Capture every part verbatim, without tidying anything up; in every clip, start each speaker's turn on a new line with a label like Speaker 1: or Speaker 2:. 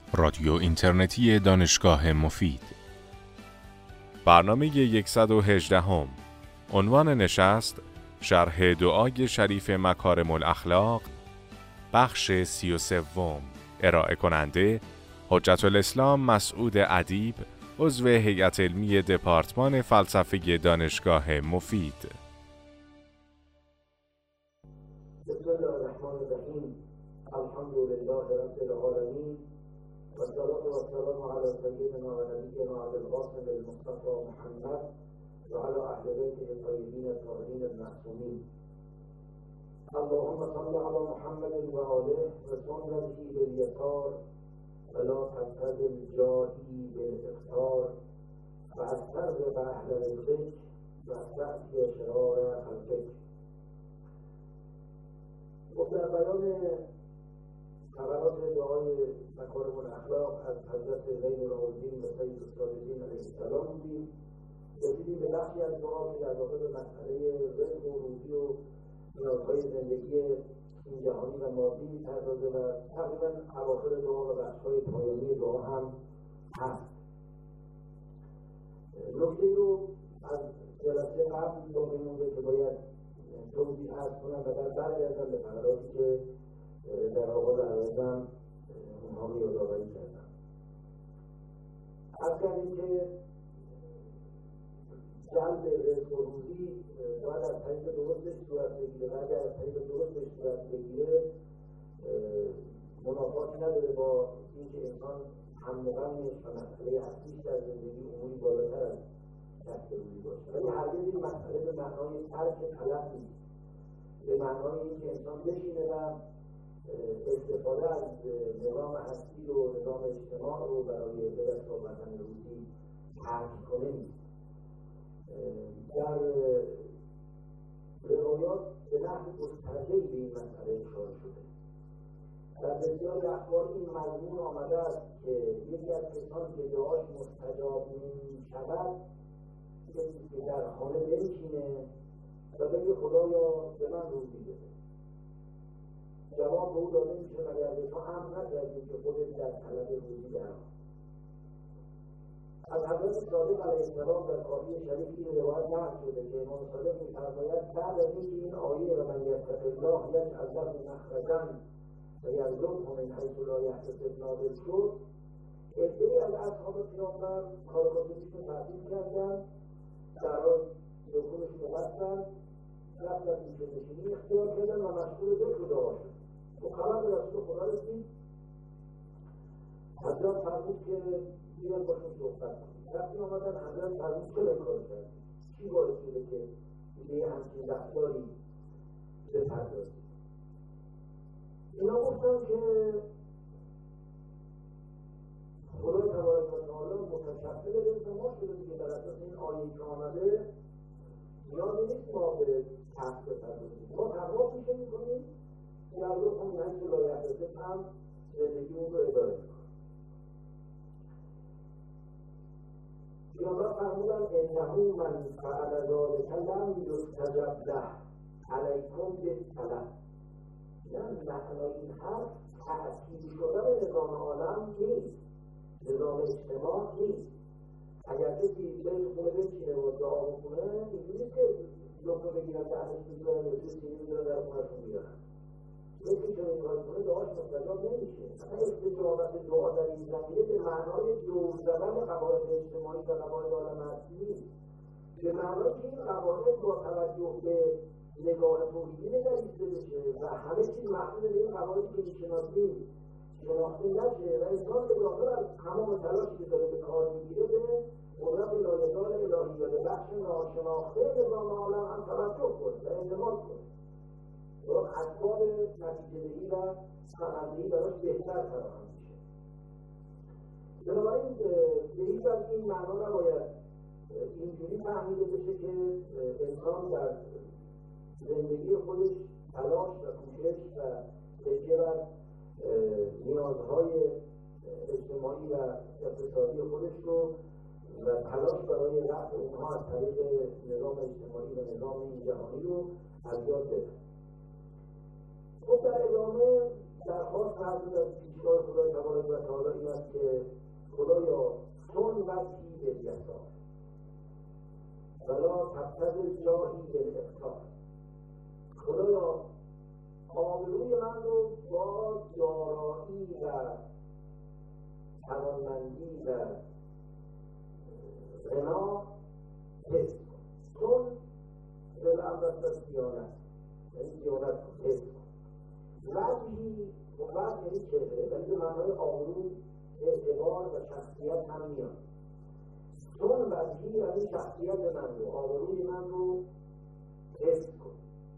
Speaker 1: رادیو اینترنتی دانشگاه مفید. برنامه صد و هجده هم. عنوان نشست: شرح دعای شریف مکارم الاخلاق، بخش سی و سوم. ارائه کننده حجت الاسلام مسعود ادیب، عضو هیئت علمی دپارتمان فلسفه دانشگاه مفید.
Speaker 2: بسم الله الرحمن الرحیم. الحمد لله رب العالمین و الصلاة و السلام علی سیدنا و نبینا ابوالقاسم المصطفى محمد و علی اهل بیته الطیبین الطاهرین المعصومین. اللهم صل علی محمد و آله و سنته بالیسار و لا تبتذل جاهی بالاخطار و از فرق اهل الذکر و تأتی شرار خلقک. خب در بیان ثمرات دعای مکارم الاخلاق از حضرت زین العابدین و سید الصالحین علیه السلام بودیم. رسیدیم به بخشی از دعا که در واقع به مسئله رزق و روزی و نیازهای زندگی این جهانی و مادی می‌پردازه و تقریبا اواخر دعا و بخش‌های پایانی دعا هم هست. نکته‌ای رو از جلسه قبل باقی مونده که باید توضیح عرض کنم و بعد برگردم به فقراتی که در آغاز عرضم اونها رو یادآوری کردم. عرض کردیم که جلب رزق و روزی باید از طریق درستش صورت بگیره و اگر از طریق درستش صورت بگیره منافاتی نداره با اینکه انسان هم و غمش و مسئله اصلیش در زندگی عمومی بالاتر از دست روزی باشه، ولی هرگز این مسئله به معنای ترک طلب نیست، به معنای اینکه انسان بشینه و استفاده از نظام هستی و نظام اجتماع رو برای به دست آوردن روزی ترک کنه نیست. در روایات به نحو گسترده‌ای به این مسئله اشاره شده. در بسیاری اخبار این مضمون آمده است که یکی از کسانی که دعاش مستجاب نمی‌شود کسی که در خانه بنشینه و بگه خدایا به من روزی بده. جواب به او داده میشه مگر به تو امر نکردی که خودت در طلب روزی درآی. از حضرت صادق علیه السلام در کافی شریف این روایت نقل شده که امام صادق می‌فرماید بعد از اینکه این آیه و من یتق الله یجعل له مخرجا و یرزقه من حیث لا یحتسب نازل شد، عده‌ای از اصحاب پیامبر کار خودشون تعطیل کردن، در حال دکونشون رو بستن، رفتن بی‌نشینی اختیار کردن و مشغول ذکر و دعا شدن. و خبر به رسول خدا رسید، حضرت فرمود که بیان باشون صحبت کنید. وقتی آمدن حضرت فرمود چرا این کار کردید؟ چی باعث شده که به یه همچین رفتاری بپردازید؟ اینا گفتن که خدای تبارک و تعالی متشکل رزق ما شده دیگه، در اساس این آیه که آمده نیازی نیست ما به تحت بپردازیم، ما تقوا پیشه میکنیم یا از اون همین حیث لا یحتسب هم زندگی اون رو اداره میکنیم. پیامبر فرمودن انه من فعل ذلک لم یستجب له علیکم بالطلب. یعنی معنای این حرف تعطیل شدن نظام عالم نیست، نظام اجتماع نیست. اگر کسی به خونه بنشینه و دعا بکنه اینجوری نیست که لقمه بگیرن دهنش میذارن یا توی سینی میذارن در خونهشون میدارن. یکی که این کار کنه دعاش مستجاب نمیشه. اصلا استجابت دعا در این زمینه به معنای دور زدن قواعد اجتماعی و قواعد عالم هستی نیست، به معنای که این قواعد با توجه به نگاه توحیدی نگریسته بشه و همه چیز محدود به این قواعدی که میشناسیم شناخته نشه و انسان اضافه از تمام تلاشی که داره به کار میگیره به قدرت لایزال الهی و به بخش ناشناخته نظام عالم هم توجه کنه و اعتماد کنه. اون اسباب نتیجه‌دهی و ثمره‌دهی براش بهتر فراهم میشه. بنابراین به هیچ وجه این معنا نباید اینجوری فهمیده بشه که انسان در زندگی خودش تلاش و کوشش و تکیه بر نیازهای اجتماعی و اقتصادی خودش رو و تلاش برای رفع اونها از طریق نظام اجتماعی و نظام جهانی رو از یاد بده. خب در ادامه درخواست فرمود از پیشگاه خدای تبارک و تعالی این است میکنه خدایا سن وجهی بالیسار ولا تبتذل جاهی بالافتخار. خدایا آبروی من رو با دارایی و توانمندی و غنا حفظ کن. سن بالامرست از دیانت، یعنی دیانت کن، حفظ کن. وجهی وجه یعنی چهره، ولی به معنای آبرو، اعتبار و شخصیت هم میاد. سن وجهی یعنی شخصیت من رو، آبروی من رو حفظ کن.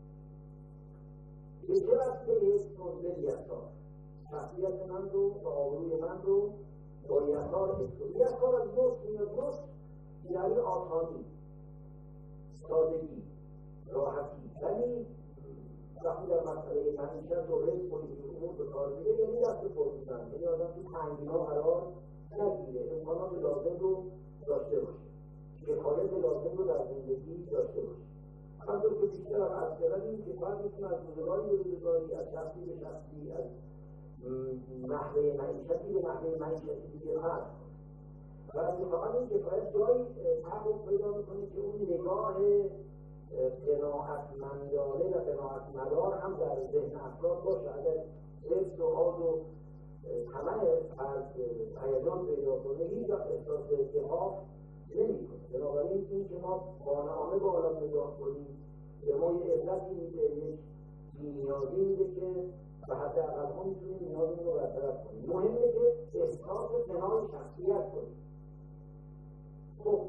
Speaker 2: به چه وقتی حفظ کن؟ به یسار. شخصیت من رو و آبروی من رو با یسار حفظ کن. یسار از یسر میاد. یسر یعنی آسانی، سادگی، راحتی. ولی وقتی در مسئله معیشت و رزق و اینجور امور به کار میره، یعنی دست پر بودن، یعنی آدم تو تنگی‌ها قرار نگیره، امکانات لازم رو داشته باشه، کفایت لازم رو در زندگی داشته باشه. همونطور که بیشتر هم عرض کردیم که فرد میتونه از روزگاری به روزگاری، از شخصی به شخصی، از نحوه معیشتی به نحوه معیشتی دیگه فرق کنه. و اتفاقا این کفایت جایی تحقق پیدا میکنه که اون نگاه قناعتمندانه و قناعتمدار هم در ذهن افراد باشه. اگر حفظ و حاض و طمع فرد هیجان پیدا کنه، هیچ وقت احساس اتفاق نمی‌کنه. بنابراین این که ما قانعانه به عالم نگاه کنیم به ما یه عزتی میده، یک بی‌نیازی میده که به حداقل ها میتونیم نیازمون رو برطرف کنیم. مهمه که احساس قناع شخصیت کنیم. خب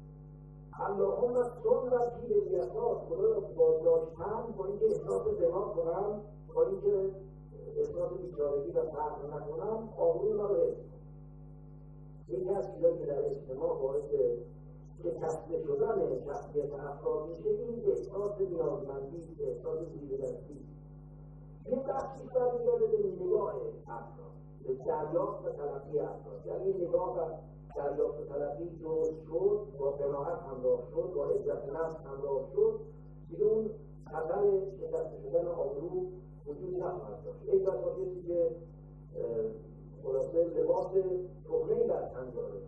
Speaker 2: اللهم سن وجهی بالیسار. خدایا با داشتن، با اینکه احساس قناع کنم، با اینکه احساس بیچارگی و فقر نکنم، آبروی من رو حفظ کنم. یکی از چیزایی که در اجتماع باعث شکسته شدن شخصیت افراد میشه این احساس نیازمندی، احساس زیردستی. این بخشی برمیگرده به نگاه افراد، به دریافت و تلقی افراد. یعنی نگاه و دریافت و تلقی درست شد، با قناعت همراه شد، با عزت نفس همراه شد، دیگه اون خطر شکسته شدن آبرو وجود نخواهد داشت. یک بسا کسی که خلاصه لباس تخمه‌ای در تن داره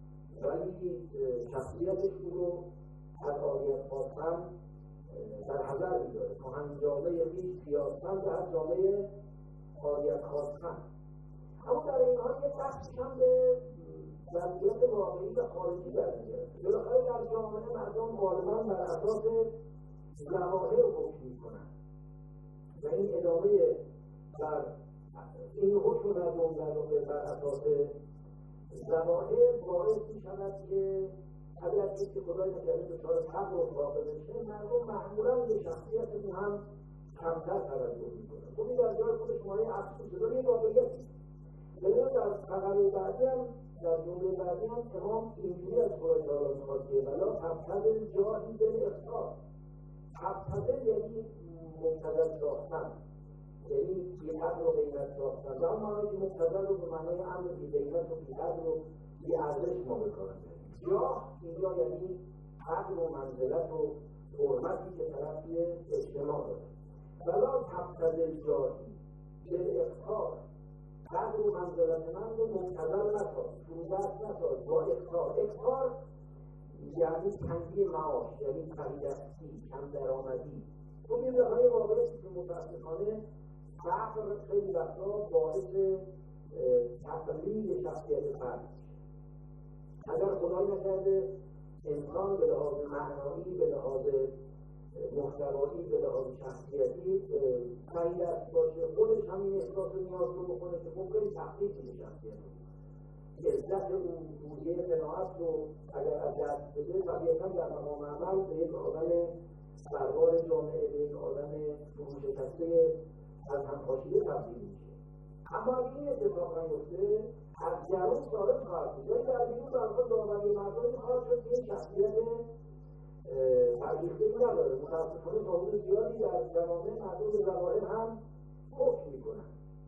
Speaker 2: ولی شخصیتش او رو از عاریت خواستن در حضر می‌داره، کهن جامه خویش پیاستن به هر جامه عاریت خواستن. اما در این حال یک بخشش هم به وضعیت واقعی و خارجی برمیگرده. بالاخره در جامعه مردم غالباً بر اساس ظواهر حکم می‌کنند و این ادامه بر این حکم مردم در واقع بر اساس ظواهر باعث می‌شود که اگر کسی خدای نکرده دچار فقر و واقع بشه، مردم معمولاً به شخصیت او هم کمتر توجه می‌کنند. خب این در جای خودش مایه افسوس داره، یه واقعیتی. ولی در فقره بعدی هم، در جمله بعدی هم امام اینجوری از خدای تعالی می‌خواد که ولا تبتذل جاهی بالافتخار. تبتذل یعنی مبتذل ساختن، یعنی بی قدر و قیمت ساختن. و اون معنی که مبتذل رو به معنای امر بی قیمت و بی قدر و بی ارزش ما بکنن. جاه اینجا یعنی قدر و منزلت و حرمتی که طرف توی اجتماع داره. ولا تبتذل جاهی بالافتخار. قدر و منزلت من رو مبتذل نساز، فرودست نساز با افتخار. افتخار یعنی تنگی معاش، یعنی تهیدستی، کم درآمدی. خب این های واقعی که متاسفانه فقر خیلی وقتا باعث تقلیل شخصیت فرد میشه. اگر خدای نکرده انسان به لحاظ معنایی، به لحاظ محتوایی، به لحاظ شخصیتی تهیدست باشه، خودش همین احساس نیاز رو بکنه که خب خیلی تخلیق میشه شخصیت رو. عزت اون روحیه قناعت رو اگر از دست بده، طبیعتاً در مقام عمل به یک آدم سربار جامعه، به یک آدم فروشکسته از همپاشیده تبدیل میشه. اما اگه این اتفاق نیفته، از درون صالح خواهد بود. یعنی در بیرون در واقع داوری مردمی خواهد شد که این شخصیت فرهیخته‌ای نداره. متاسفانه تا حدود زیادی در جوامع مردم به ظواهر هم حکم میکنن.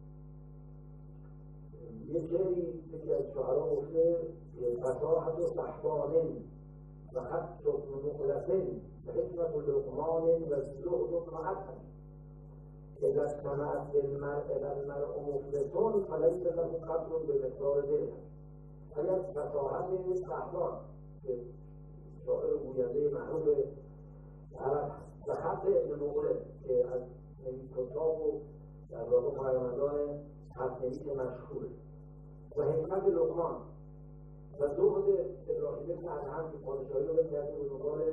Speaker 2: یه شعری یکی از شاعران گفته فصاحت و صحبانن و خط و نقلتن و حکمت و لقمان و زهد و معتن اذا اجتمعت المرء و المرء مفلسون فلیس له قدر به مقدار درهم. اگر فصاحت سهلان که شاعر گوینده معروف عرب و خط ابن مغرب که از کتاب و در واقع هنرمندان خط‌نویس مشهوره و حکمت لقمان و زهد ابراهیم بن ادهم که پادشاهی رو کرده به دنبال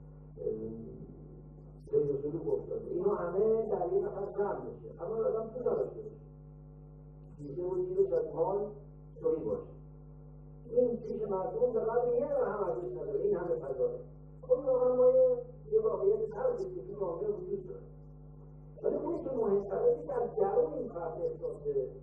Speaker 2: سید سلوک افتاده، اینا همه در یه نفر جمع بشه، اما آدم پول نداشته باشه، دیده و جیبش از مال تویی باشه. این پیش مردم به قدر یه هم ارزش نداره، این همه فضاله. خب واقعا ما یه واقعیت تلخی که تو جامعه وجود داره. ولی اونی که مهمتره که در درون این فرد احساس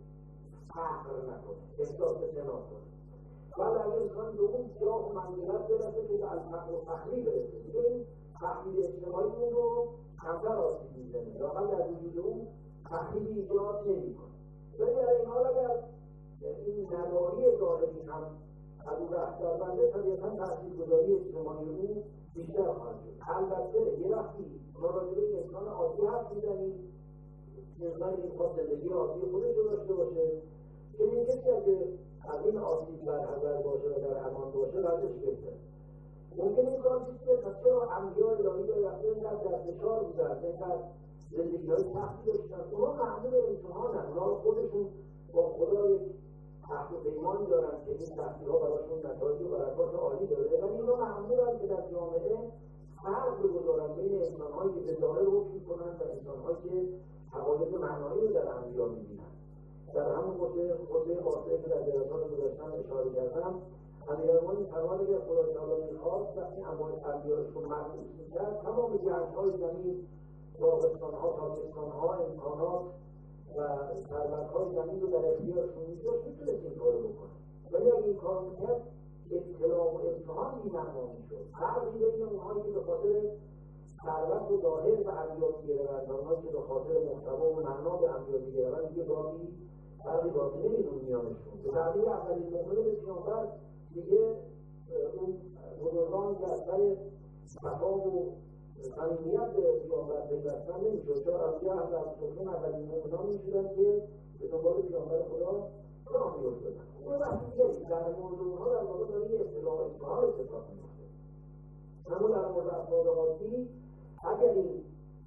Speaker 2: فقر نکنه، احساس جناب کنه. بعد اگر انسان به اون جاه و منزلت برسه که به الفقر و فخری برسه، دیگه این فخری اجتماعی اون رو کمتر آسیب میزنه، واقعا در وجود اون فخری ایجاد نمیکنه. ولی در این حال اگر این نداری ظاهری هم از اون رفتار بنده، طبیعتا تاثیرگذاری اجتماعی او بیشتر خواهد شد. البته یه وقتی ما راجع به انسان عادی حرف میزنیم، انسانی که میخواد زندگی عادی خودش رو داشته باشه، که این کسی اگه از این آسیب برحضر باشه و در امان باشه وضعش بهتره. ممکن این کار چیزی که پس چرا انبیاء الهی رو رفته اینقدر در فشار بودن، اینقدر زندگی‌های سختی داشتن، اونا معمول امتحانن، اونا خودشون با خدا یک عهد و پیمانی دارن که این سختی‌ها براشون نتایج و برکات عالی داره، ولی اینا معمولن که در جامعه فرق بگذارن بین انسان‌هایی که به ظاهر حکم می‌کنن و انسان‌هایی که حقایق معنایی رو در انبیا می‌بینن. در همون خطبه قاطعه که در جلسات گذشتن اشاره کردم، امیرالمومنین می‌فرماید اگر خدای تعالی می‌خواست وقتی انبیاءش رو مبعوث می‌کرد، تمام گنج‌های زمین، باغستان‌ها، تابستان‌ها، امکانات و ثروت‌های زمین رو در اختیارشون می‌ذاشت، می‌تونست این کارو بکنه. ولی اگه این کار می‌کرد، ابتلا و امتحان بی‌معنا می‌شد. فرقی بین اونهایی که به خاطر ثروت و ظاهر به انبیا می‌گروند و اونهایی که به خاطر محتوا و معنا به انبیا می‌گروند، دیگه باقی فرقی باقی نمی‌مونه میانشون. به تعبیر اولین مؤمن به پیامبر دیگه اون بزرگانی که از سر صفا و صمیمیت به پیامبر پیوستن نمی‌شد، چون ابوجهل و ابوسفیان اولین مؤمنانی می‌شدن که به دنبال پیامبر خدا راه می‌افتادن. اون وقتی دیگه در مورد اونها در واقع داره یه اطلاع و امتحان اتفاق می‌افته. اما در مورد افراد عادی اگر این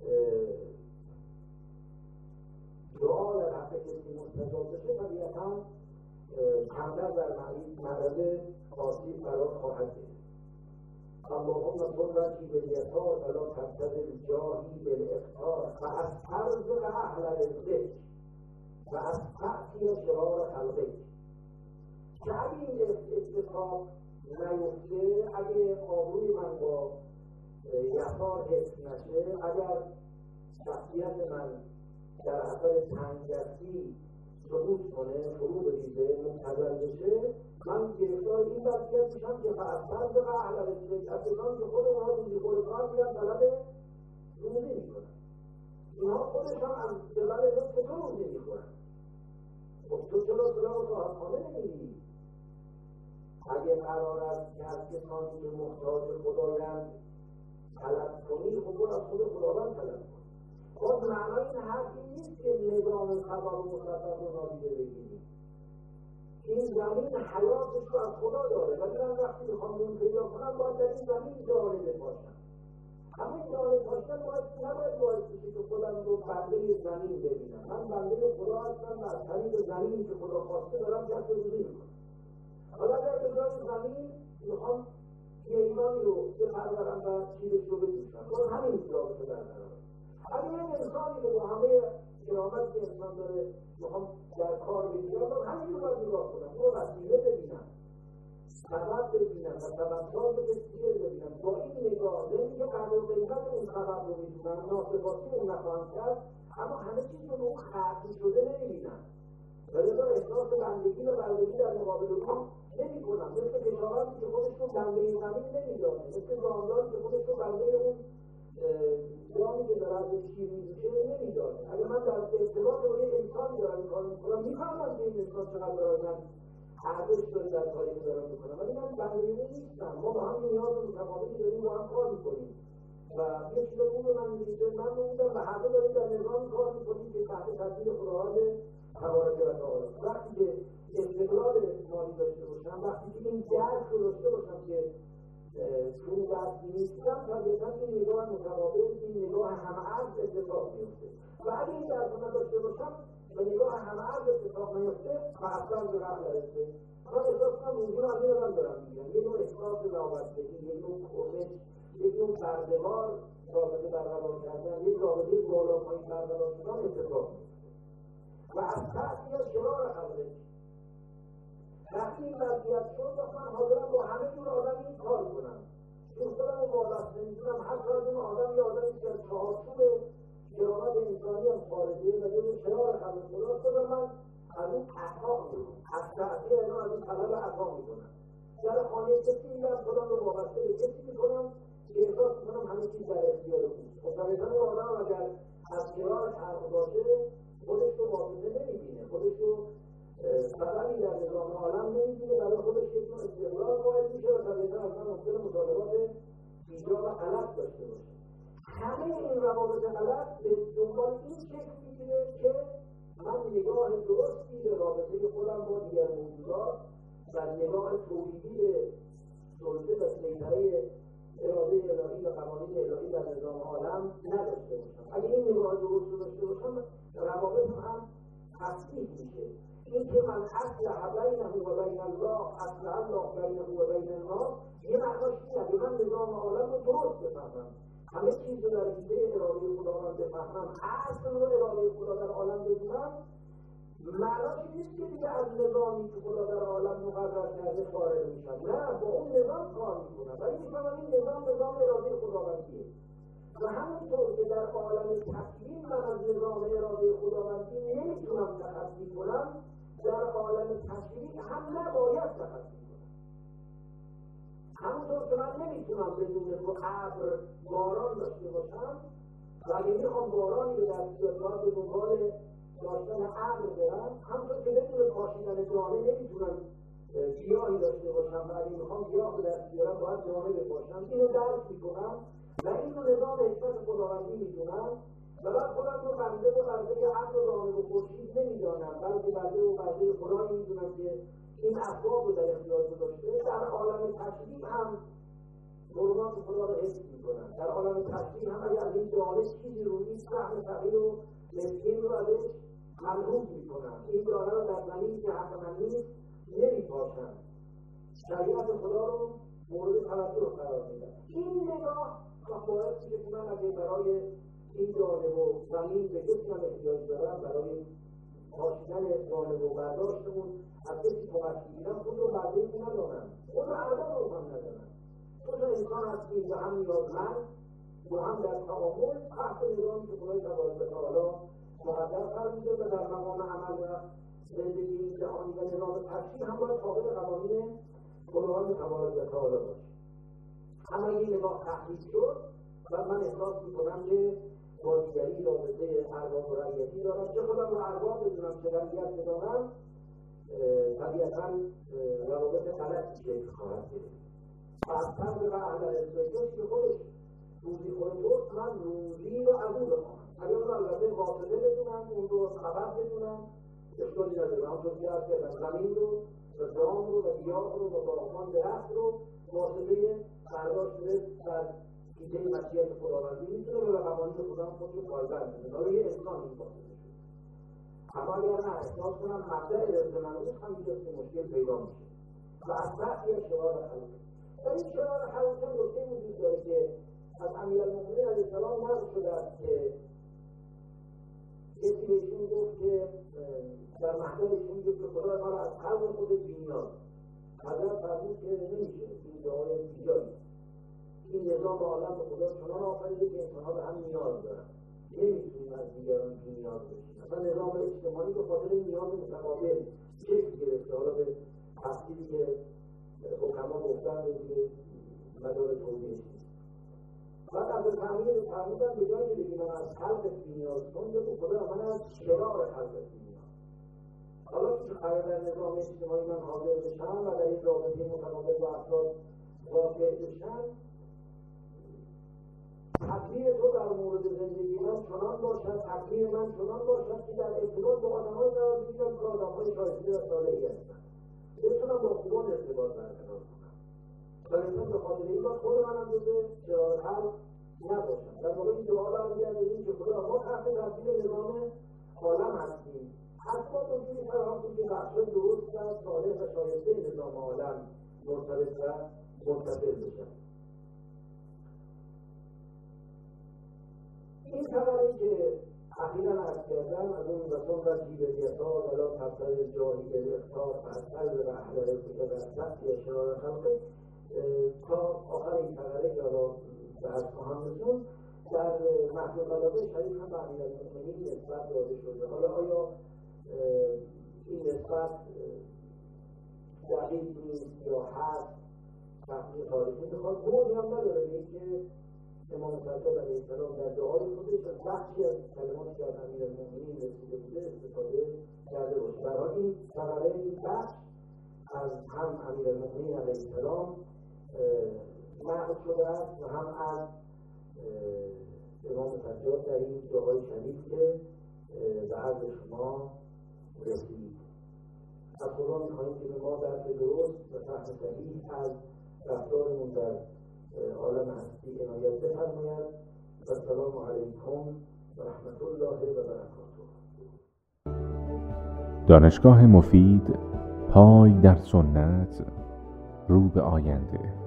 Speaker 2: دعا در حق کسی مستجاب بشه، طبیعتاً کمتر در معرض آسیب قرار خواهد گرفت. اللهم کن وجهی بالیسار ولا تبتذل جاهی بالاقتار و از ترزق اهل رزقک و از تعطی شرار خلقک. که اگه این اتفاق نیفته، اگه آبروی من با یسار حفظ نشه، اگر شخصیت من در اثر تنگدستی سقوط کنه، فرو بریزه، مبتذل بشه، من گرفتار این وضعیت میشم که فاصل به اهل رزق، از کسانی که خود اونها روزی خود کار میرن طلب روزی میکنن. اینها خودشان از جبل رزق تو روزی میخورن. خب تو چرا سراغ صاحبخانه نمیری؟ اگه قرار است که از کسانی که محتاج خدایند طلب کنی، خب برو از خود خداوند طلب کن. خب معنای این حرف این نیست که نظام خبر و مسبب رو نادیده بگیریم. این زمین حیاتش رو از خدا داره، ولی من وقتی میخوام اون پیدا کنم باید در این زمین جالبه باشم. همین جالب باشم باید نباید باید بشه که خودم رو بنده زمین ببینم. من بنده خدا هستم و از طریق زمین که خدا خواسته دارم کسب روزی میکنم. حالا اگر به جای زمین میخوام ایمانی رو بپرورم و چیزش رو بپوشم، باز همین رابطه برقراره. اگر یک انسانی رو با همه کرامتی که انسان داره میخوام در کار بگیرم، باز همین رو باید نگاه کنم، رو وسیله ببینم، سبب ببینم و سبب‌ساز بسیار ببینم. با این نگاه نمی که قدر و قیمت اون سبب رو میدونم، ناسپاسی اون نخواهم کرد، اما همه چیز رو اون ختم شده نمیبینم. ولی تو احساس بندگی و بندگی در مقابل اون نمی کنم. مثل کشاورزی که خودش رو بنده زمین نمیدانه، مثل زانداری که خودش رو بنده اون جامی که داره ازش شیر می‌جوشه نمیدانه. اگر من در ارتباط با یک انسانی دارم این کار میکنم، میفهمم که این انسان چقدر برای من ارزش داره در کاری که دارم میکنم، ولی من بنده اون نیستم. ما با هم نیاز متقابلی داریم، با هم کار میکنیم و یه چیزا اون به من می‌ریزه، من رو بودم و هر دو داریم در نظام کار میکنیم که تحت تاثیر خداوند تبارک و تعالی. وقتی که استقلال مالی داشته باشم، وقتی که این درک رو داشته باشم که تو اون دست نیستم، طبیعتا این نگاه متقابل، این نگاه همعرض اتفاق میفته. و اگه این درک رو نداشته باشم و نگاه همعرض اتفاق نیفته و اصلا به رفت نرسه، من احساس کنم موضوع رو از این من دارم میگم. یه نوع احساس وابستگی، یه نوع کمش، یه نوع بردهوار رابطه برقرار کردن، یک رابطه بالا پایین برقرار شدن اتفاق میفته. و از تأثیر شرار خلقه وقتی این وضعیت شد، من حاضرم با همه جور آدم این کار کنم. چون خودم رو وابسته می‌دونم، حتی از اون آدم یه آدمی که از چهارچوب کرامت انسانی هم خارجه و جزو شرار خلق خدا، خودم من از اون عطا می‌کنم، از تأثیر اینا از اون طلب عطا می‌کنم. در خانه کسی میرم، خودم رو وابسته به کسی می‌کنم که احساس می‌کنم همه چیز در اختیار اوست. خب طبیعتاً اون آدم اگر از شرار خلق باشه، خودش رو واسطه نمی‌بینه، خودش رو سببی در نظام عالم نمی‌بینه، برای خودش یک نوع استقلال قائل میشه و طبیعتاً اصلا ممکنه مطالبات ایجاب غلط داشته باشه. همه این روابط غلط به دنبال این شکل می‌گیره که من نگاه درستی به رابطه خودم با دیگر موجودات و نگاه توحیدی به سلطه و سیطره اراده الهی و قوانین الهی در نظام عالم نداشته باشم. اگه این نگاه درست رو داشته باشم، روابطم هم تصحیح میشه. این که من اصلح بینه و بین الله، اصلح الله بینه و بین الناس، یه معناش اینه که من نظام عالم رو درست بفهمم، همه چیز رو در حیطه اراده خداوند بفهمم، اصل و اراده خدا در عالم بدونم، معناش نیست که دیگه از نظامی که خدا در عالم مقرر کرده خارج میشم. نه، با اون نظام کار میکنم، ولی میفهمم این نظام نظام اراده خداوندیه. و همونطور که در عالم تکوین من از نظام اراده خداوندی نمیتونم تخطی کنم، در عالم تشریع هم نباید تخطی کنم. همونطور که من نمیتونم بدون رو ابر باران داشته باشم و اگه میخوام بارانی به دست بیاد به دنبال داشتن ابر برم، همونطور که بدون پاشیدن دانه نمیتونم گیاهی داشته باشم و اگه میخوام گیاه به دست بیارم باید دانه بپاشم. اینو درک میکنم و این رو نظام حکمت خداوندی میدونم و بعد خودم رو بنده و بنده ابر و دانه و خورشید نمیدانم، بلکه بنده و بنده خدایی میدونم که این اسباب رو در اختیار گذاشته. در عالم تشریع هم حرمات خدا رو حفظ میکنن. در عالم تشریع هم اگر از این دانه چیزی رو نیست، سهم فقیر و مسکین رو ازش محروم میکنن. این دانه رو در زمینی که حق من نیست نمیپاشن، شریعت خدا رو مورد توجه قرار میدن. این نگاه باعث میشه که من اگه برای این دانه و زمین به کسی هم احتیاج دارم، برای پاشیدن دانه و برداشتمون از کسی کمک بگیرم، خود رو برده این ندانم، خود رو ارباب رو هم ندانم. خود انسان هستیم و هم نیازمند و هم در تعامل تحت نظامی که خدای تبارک و تعالی مقدر قرار میده و در مقام عمل و زندگی جهانی و نظام تشریع هم باید تابع قوانین خداوند تبارک و تعالی باشه. اما این نگاه تحریف شد و من احساس میکنم که با دیگری رابطه ارباب و رعیتی دارم، چه خودم رو ارباب بدونم چه رعیت بدانم، طبیعتاً روابط غلطی شکل خواهد گرفت. از طرف و اهل استیقاظ که خودش روزی خود توست، من روزی رو از او بخواهم. اگر اون البته واصله بدونم، اون رو خبر بدونم، اشکالی نداره. همونطور که از کردم زمین رو و دام رو و گیاه رو و باغبان درخت رو واصله برداشت رزق در ایده مشیت خداوندی میتونه و قوانین خدا هم خود رو پایبند میکنه. برای یه انسان این واصله شد. اما اگر نه احساس کنم مبدأ رزق منوط هم اینجاست که مشکل پیدا میشه و از بعد یه شرار خلقه. در این شرار خلقه هم نکته وجود داره که از امیرالمؤمنین علیه السلام نقل شده است که کسی بهشون گفت که در محضر ایشون گفت که خدا ما را از خلق خود بی‌نیاز. حضرت فرمود که نمیشه، این دعای بیجایی. این نظام عالم به خدا چنان آفریده که انسان‌ها به هم نیاز دارن. نمیتونیم از دیگران بی‌نیاز بشیم. مثلا نظام اجتماعی به خاطر نیاز متقابل شکل گرفته. حالا به تفصیلی که حکما گفتن به مدار توضیح شد. بعد از فهمیدن فهمیدن به جایی که بگیم من از خلق بی‌نیاز کن، بگو خدا من از شرار خلق بی‌نیاز. حالا که قرار در نظام اجتماعی من حاضر بشم و در این رابطه متقابل با افراد واقع بشم، تقدیر تو در مورد زندگی من چنان باشد، تقدیر من چنان باشد که در ارتباط با آدم‌های قرار بگیرم که آدم‌های شایسته و صالحی هستند، بتونم با خوبان ارتباط برقرار کنم. ولی به خاطر این باید خود من اندازه جلال خلق نباشم. در واقع این دعا برمیگردیم که خدا ما تحت تاثیر نظام عالم هستیم، اسباب اونجوری فراهم کنیم که بخشای درست و صالح و شایسته نظام عالم مرتبط و متصل بشن. این طبقی که اخیراً عرض کردم از اون رسول و جیبریتا ولا تبتر جاهی به اختار فاصل و احلال که در سطح یا شرار خلقه تا آخر این طبقه یا را به از خواهندتون در محض بلاغه شریف هم به امیرالمؤمنین نسبت داده شده. حالا آیا این نسبت دقیق نیست یا هست تحقیق تاریخی میخواد بودی هم نداره به اینکه امام صادق علیه السلام در دعای خودش از بخشی از کلماتی که از امیرالمؤمنین رسیده بوده استفاده کرده باشه. برای این طبقه این بخش از هم امیرالمؤمنین علیه السلام نقل شده است و هم از امام صادق در این دعای شریف که به عرض شما رسید. از خدا می‌خواهیم که به ما درک درست و فهم صحیح از رفتارمون در عالم هستی عنایت بفرماید. و السلام علیکم و رحمت الله و برکاته.
Speaker 1: دانشگاه مفید، پای در سنت، رو به آینده.